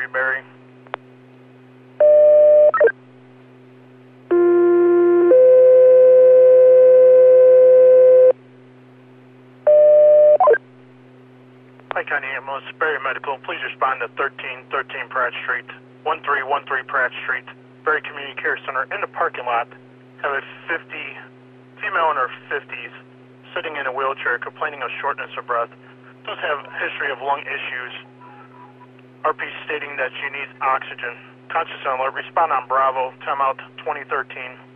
Street, Barry. Pike County Ambulance, Barry Medical, please respond to 1313 Pratt Street, 1313 Pratt Street, Barry Community Care Center. In the parking lot, have a female in her 50s, sitting in a wheelchair, complaining of shortness of breath. Does have a history of lung issues. RP stating that she needs oxygen. Conscious and alert. Respond on Bravo. Time out 2013.